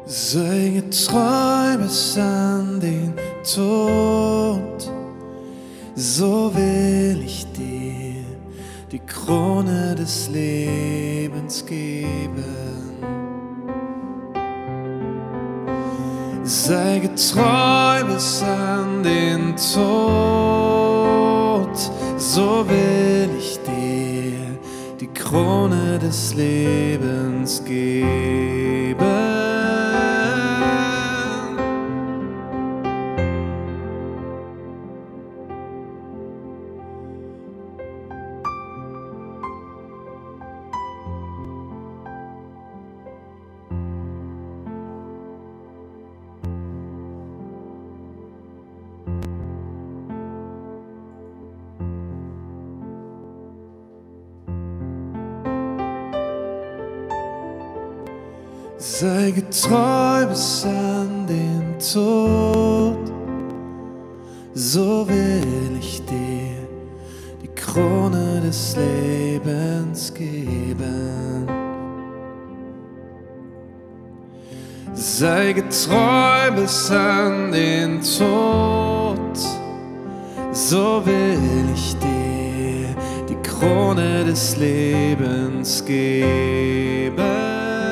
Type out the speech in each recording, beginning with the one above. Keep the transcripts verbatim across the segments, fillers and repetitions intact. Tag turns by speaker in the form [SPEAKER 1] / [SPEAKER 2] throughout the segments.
[SPEAKER 1] Sei getreu bis an den Tod, so will ich dir die Krone des Lebens geben. Sei getreu bis an den Tod, so will ich dir die Krone des Lebens geben. Sei getreu bis an den Tod, so will ich dir die Krone des Lebens geben. Sei getreu bis an den Tod, so will ich dir die Krone des Lebens geben.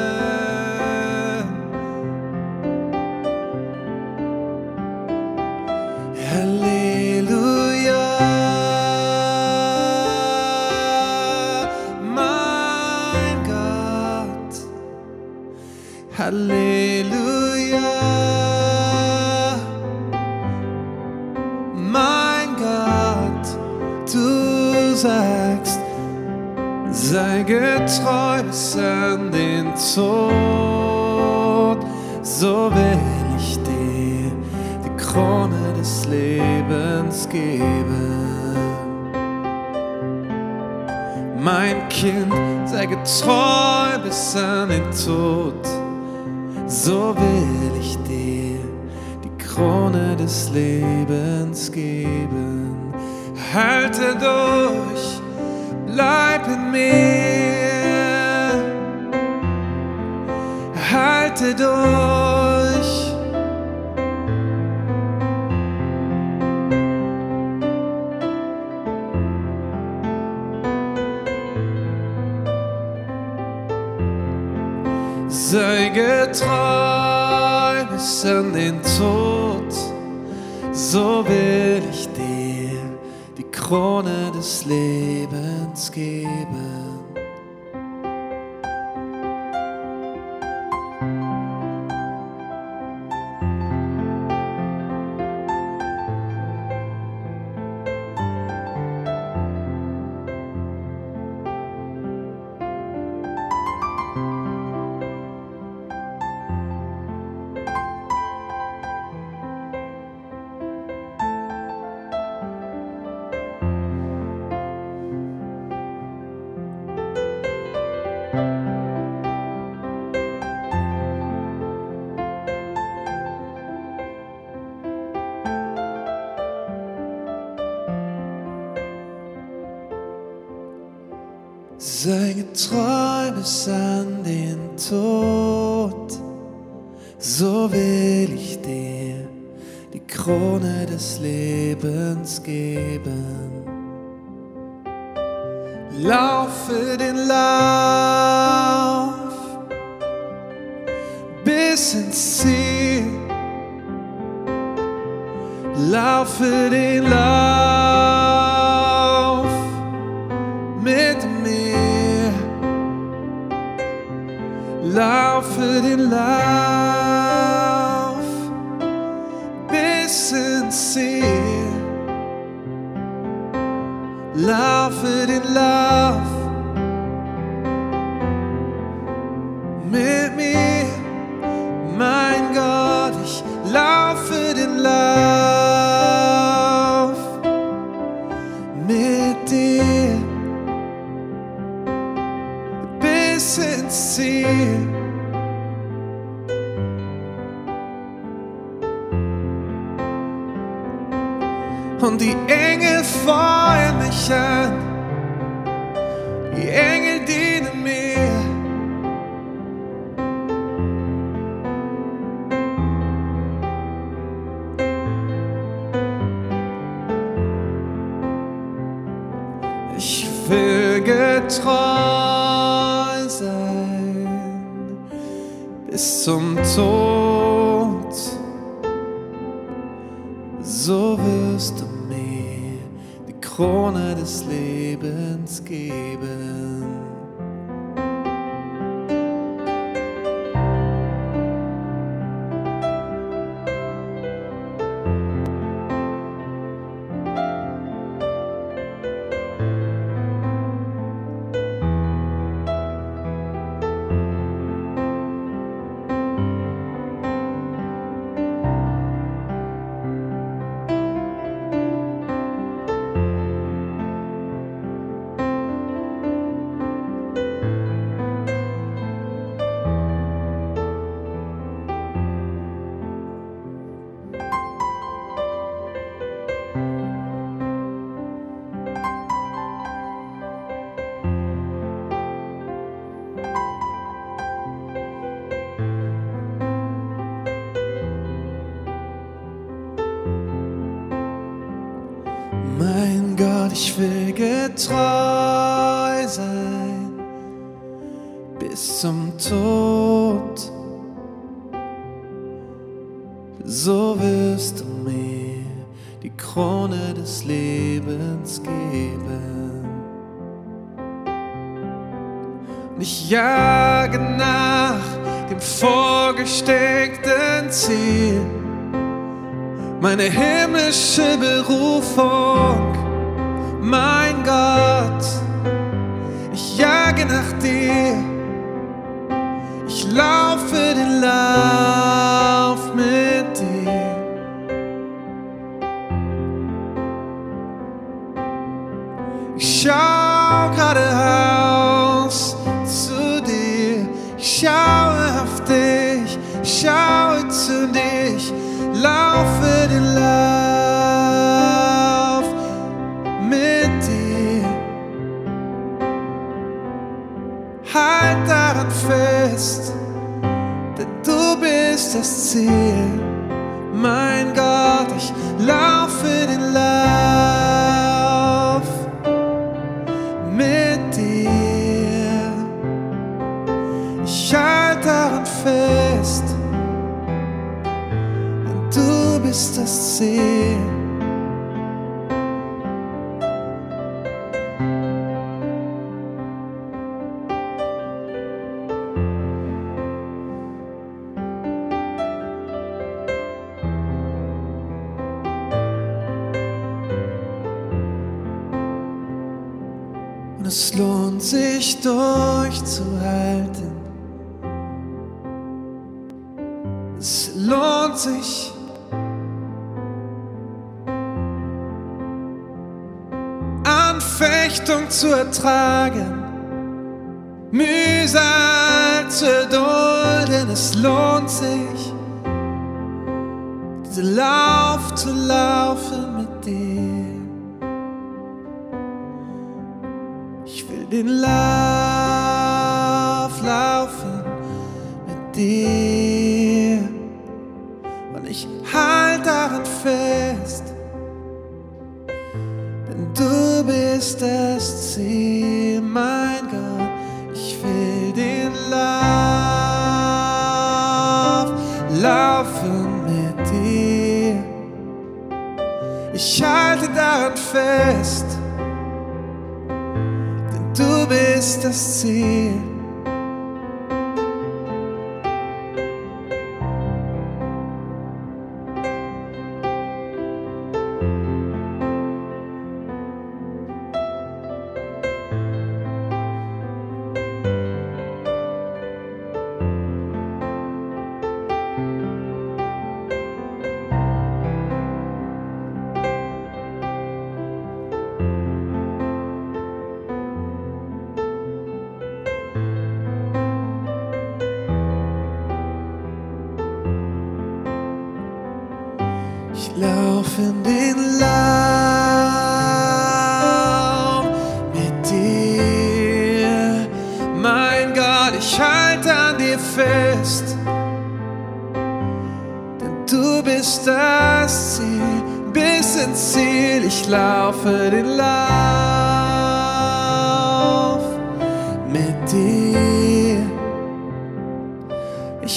[SPEAKER 1] Halleluja, mein Gott. Halleluja, mein Gott. Du sagst, sei getreu bis an den Tod, so will ich dir die Krone des Lebens geben. Mein Kind, sei getreu bis an den Tod, so will ich dir die Krone des Lebens geben. Halte durch, bleib in mir, halte durch. Sei getreu bis an den Tod, so will ich dir die Krone des Lebens geben. Sei getreu bis an den Tod, so will ich dir die Krone des Lebens geben. Laufe den Lauf bis ins Ziel, laufe den Lauf mit mir, laufe den Lauf bis ins Ziel, laufe den Lauf mit mir, mein Gott, ich laufe den Lauf mit dir bis ins Ziel. Und die Engel feuern mich an, die Engel dienen mir. will getreu sein bis zum Tod, so wirst du mir die Krone des Lebens geben. Mein Gott, ich will getreu sein bis zum Tod, so wirst du mir die Krone des Lebens geben. Und ich jage nach dem vorgesteckten Ziel, meine himmlische Berufung, mein Gott, ich jage nach dir, ich laufe den Lauf mit dir. Ich schau geradeaus zu dir, ich schaue auf dich, ich schaue zu dir, ich laufe den Lauf mit dir. Halt daran fest, denn du bist das Ziel. Mein Gott, ich laufe den Lauf mit dir. Ich halte daran fest, du bist das Ziel. Und es lohnt sich durchzuhalten. Es lohnt sich, Anfechtung zu ertragen, Mühsal zu erdulden. Es lohnt sich, diesen Lauf zu laufen mit dir. Ich will den Lauf laufen mit dir. Und ich halte daran fest, denn du bist das Ziel, mein Gott. Ich will den Lauf laufen mit dir. Ich halte daran fest, denn du bist das Ziel. Ich lauf in den Lauf mit dir, mein Gott, ich halte an dir fest, denn du bist das Ziel, bis ins Ziel. Ich laufe den Lauf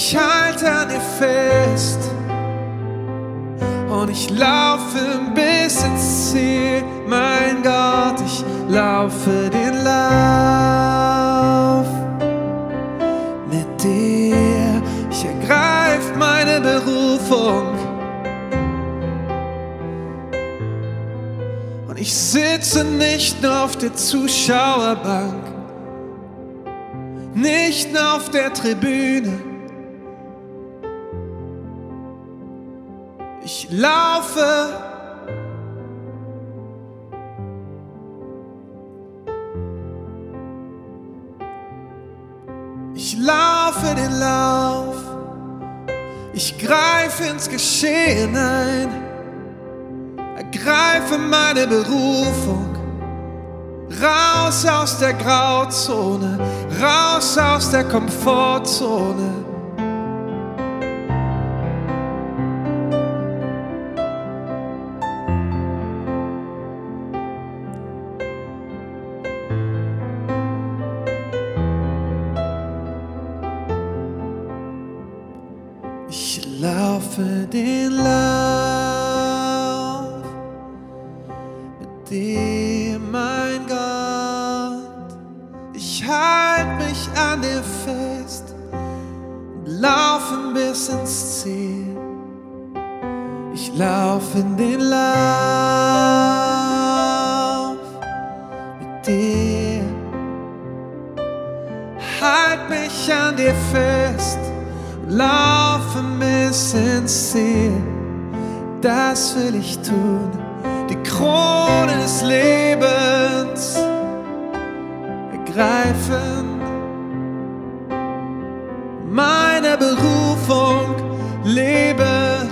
[SPEAKER 1] ich halte an dir fest und ich laufe bis ins Ziel. Mein Gott, ich laufe den Lauf mit dir. Ich ergreif meine Berufung und ich sitze nicht nur auf der Zuschauerbank, nicht nur auf der Tribüne. Ich laufe Ich laufe den Lauf. Ich greife ins Geschehen ein, ergreife meine Berufung. Raus aus der Grauzone, raus aus der Komfortzone. Ich laufe den Lauf mit dir, mein Gott. Ich halte mich an dir fest und laufe bis ins Ziel. Ich laufe den Lauf mit dir. Halt mich an dir fest, laufe bis ins Ziel, das will ich tun. Die Krone des Lebens ergreifen, meine Berufung leben.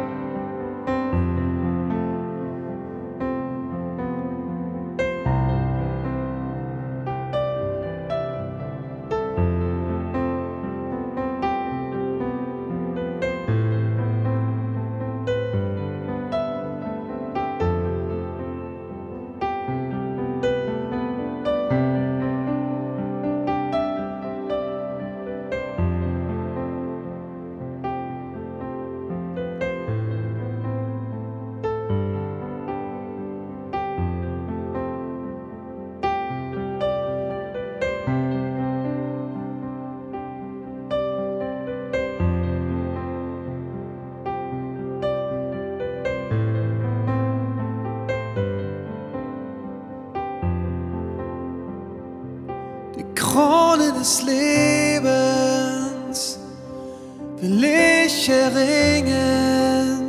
[SPEAKER 1] Krone des Lebens will ich erringen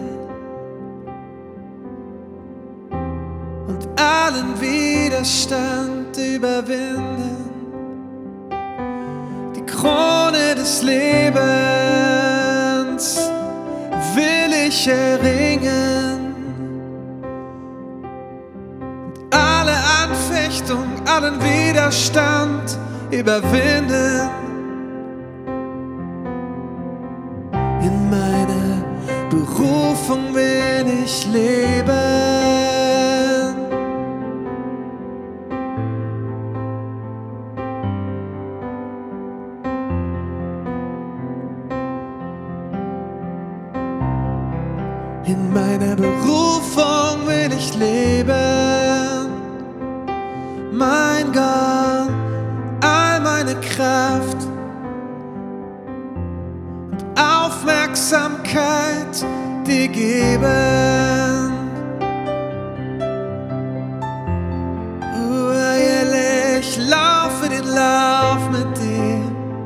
[SPEAKER 1] und allen Widerstand überwinden. Die Krone des Lebens will ich erringen und alle Anfechtung, allen Widerstand überwinden. In meiner Berufung will ich leben. In meiner Berufung will ich leben. Mein Gott, meine Kraft und Aufmerksamkeit dir geben. Ich laufe den Lauf mit dir,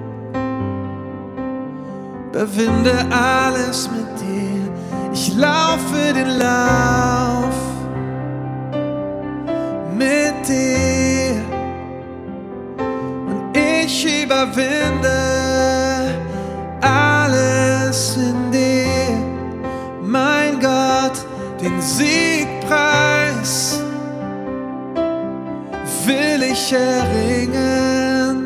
[SPEAKER 1] überwinde alles mit dir. Ich laufe den Lauf mit dir. Ich überwinde alles in dir, mein Gott, den Siegpreis will ich erringen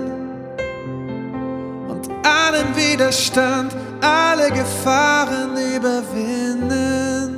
[SPEAKER 1] und allen Widerstand, alle Gefahren überwinden.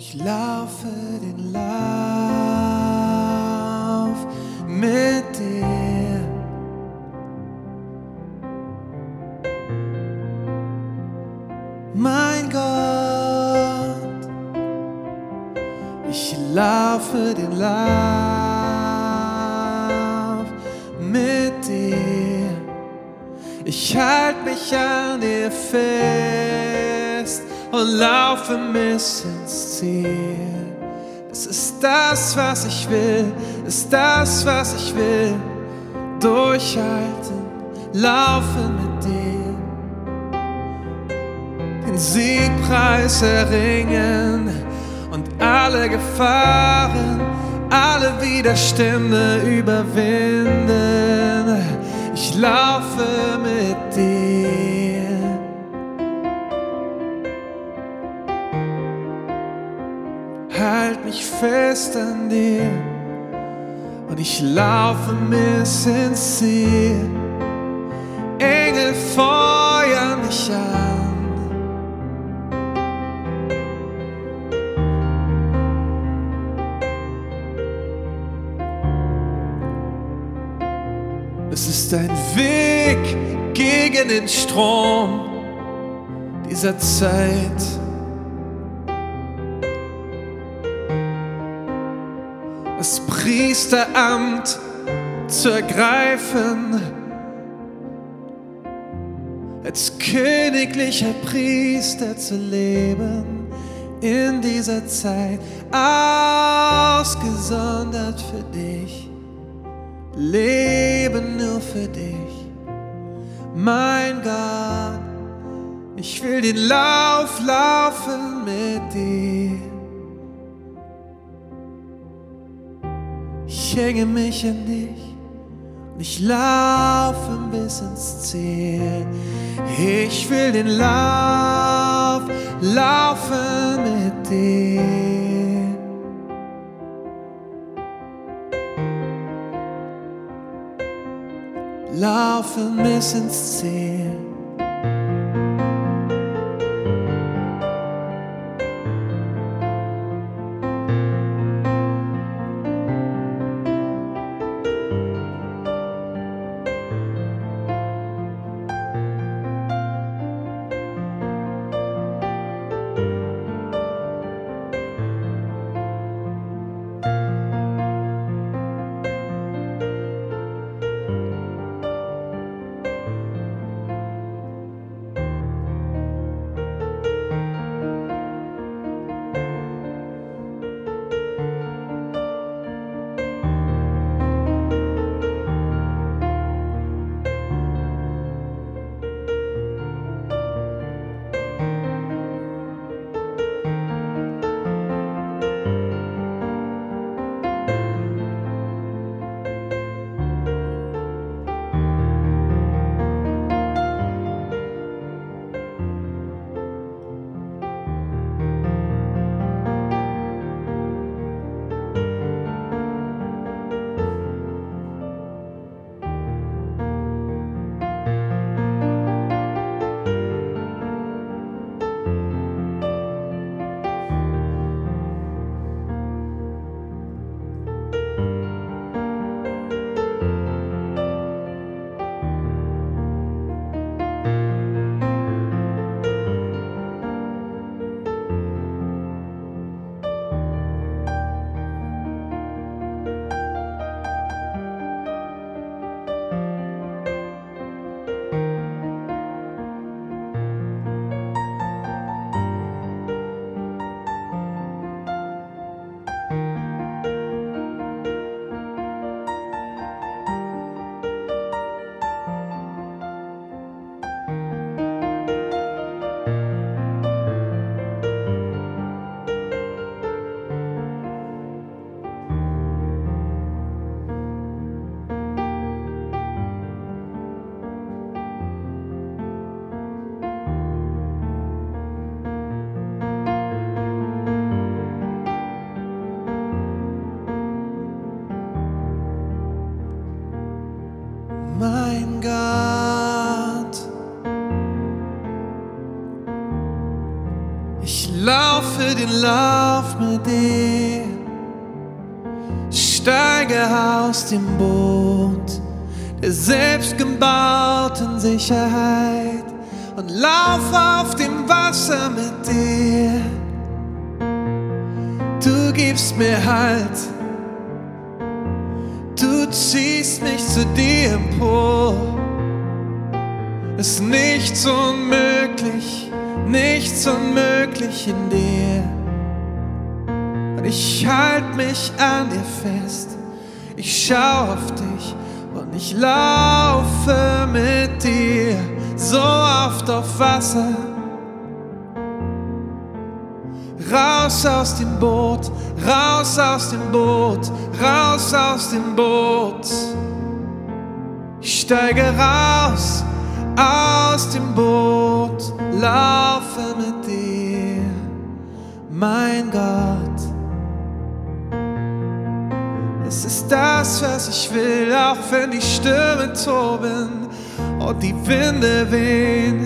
[SPEAKER 1] Ich laufe den Lauf mit dir. Mein Gott, ich laufe den Lauf mit dir. Ich halte mich an dir fest und laufe bis ins Ziel. Es ist das, was ich will, ist das, was ich will. Durchhalten, laufen mit dir. Den Siegpreis erringen und alle Gefahren, alle Widerstände überwinden. Ich laufe mit dir. Halt mich fest an dir und ich laufe bis ins Ziel. Engel feuern mich an. Es ist ein Weg gegen den Strom dieser Zeit. Das Priesteramt zu ergreifen, als königlicher Priester zu leben in dieser Zeit, ausgesondert für dich, leben nur für dich. Mein Gott, ich will den Lauf laufen mit dir. Ich hänge mich an dich und ich laufe bis ins Ziel. Ich will den Lauf laufen mit dir. Laufen bis ins Ziel. lauf mit dir. Steige aus dem Boot der selbstgebauten Sicherheit und lauf auf dem Wasser mit dir. Du gibst mir Halt, du ziehst mich zu dir empor. Ist nichts unmöglich, nichts unmöglich in dir. Und ich halt mich an dir fest, ich schau auf dich und ich laufe mit dir so oft auf Wasser. Raus aus dem Boot, raus aus dem Boot, raus aus dem Boot. Ich steige raus aus dem Boot, laufe mit dir, mein Gott. Es ist das, was ich will, auch wenn die Stürme toben und die Winde wehen.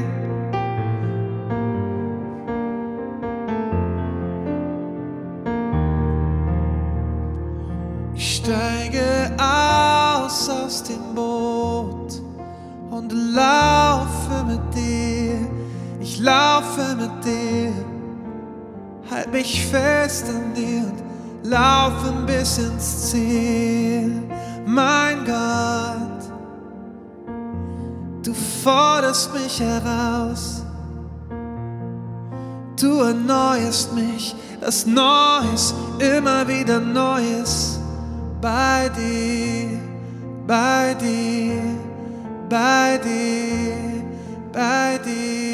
[SPEAKER 1] Ich steige aus aus dem Boot und laufe mit dir. Ich laufe mit dir, halt mich fest an dir und laufen bis ins Ziel, mein Gott. Du forderst mich heraus, du erneuerst mich, das Neues, immer wieder Neues, bei dir, bei dir, bei dir, bei dir.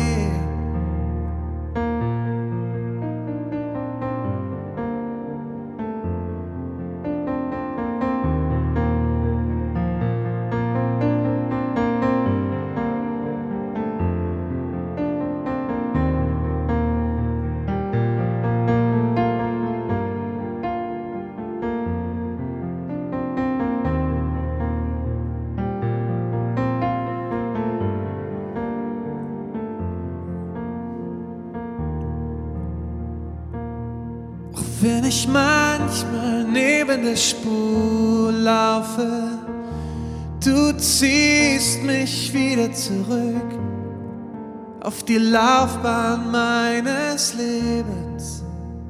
[SPEAKER 1] Wenn ich manchmal neben der Spur laufe, du ziehst mich wieder zurück auf die Laufbahn meines Lebens.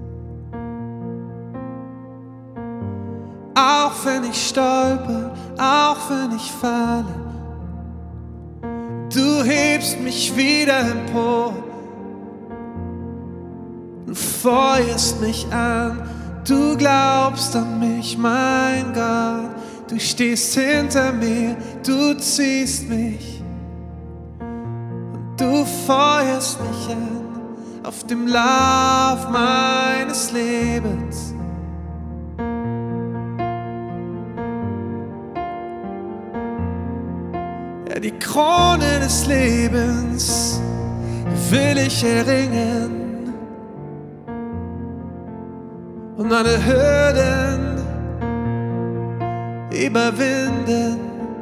[SPEAKER 1] Auch wenn ich stolper, auch wenn ich falle, du hebst mich wieder empor. Du feuerst mich an, du glaubst an mich, mein Gott. Du stehst hinter mir, du ziehst mich und du feuerst mich an auf dem Lauf meines Lebens. Ja, die Krone des Lebens will ich erringen und alle Hürden überwinden.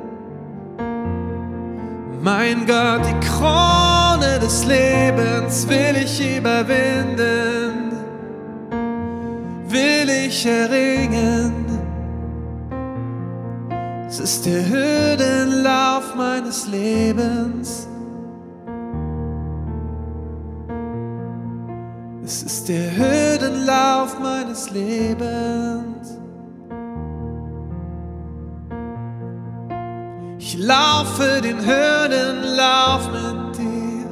[SPEAKER 1] Mein Gott, die Krone des Lebens will ich überwinden, will ich erringen. Es ist der Hürdenlauf meines Lebens. Es ist der Hürdenlauf meines Lebens. Ich laufe den Hürdenlauf mit dir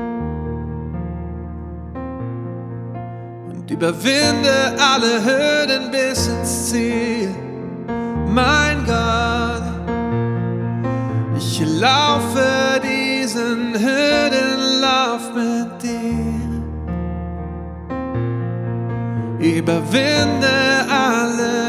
[SPEAKER 1] und überwinde alle Hürden bis ins Ziel. Mein Gott, ich laufe diesen Hürdenlauf mit dir. Überwinde alle